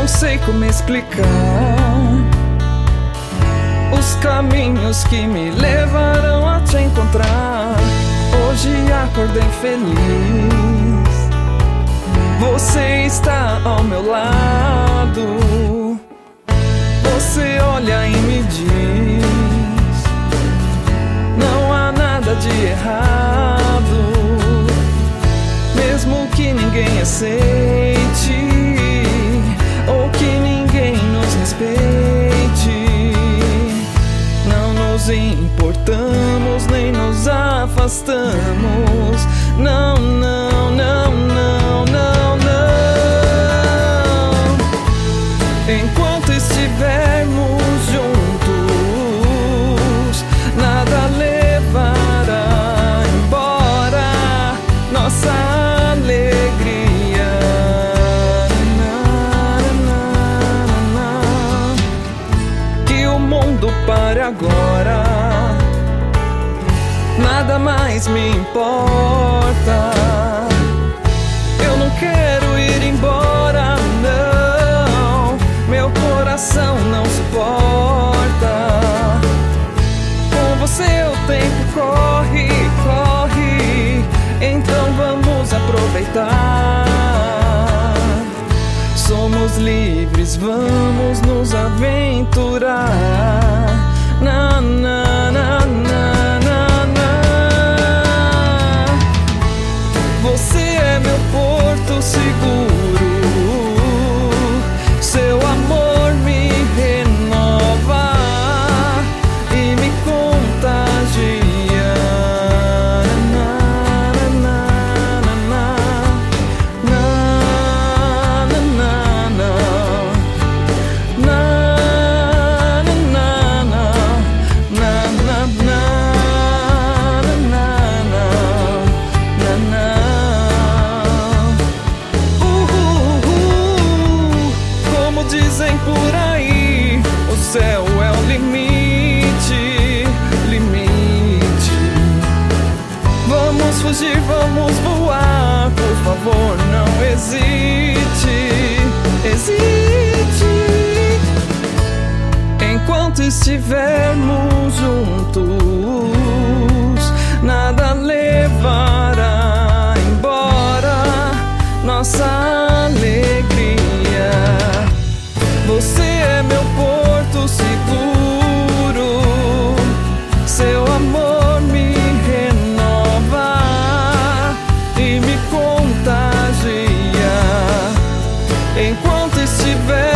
sei como explicar os caminhos que me levarão a te encontrar. Hoje acordei feliz, você está ao meu lado. Você olha e me diz: não há nada de errado, mesmo que ninguém aceite ou que ninguém nos respeite. Não nos importamos nem nos afastamos. Não, não, não, não, não, não. Enquanto estivermos juntos, nada levará embora nossa alegria. Que o mundo pare agora, nada mais me importa. Eu não quero ir embora, não. Meu coração não suporta. Com você o tempo corre, corre. Então vamos aproveitar. Somos livres, vamos nos aventurar. Na, na, na, na, na, na. Você é meu porto seguro, seu amor me renova e me contagia. Na, na, na, na, na, na, na, na, na, na, como dizem por aí, o céu é o limite, limite. Vamos fugir, vamos voar, por favor, não hesite, hesite. Enquanto estivermos juntos, nada levará embora nossa alegria. Você é meu porto seguro, seu amor me renova e me contagia. Enquanto estiver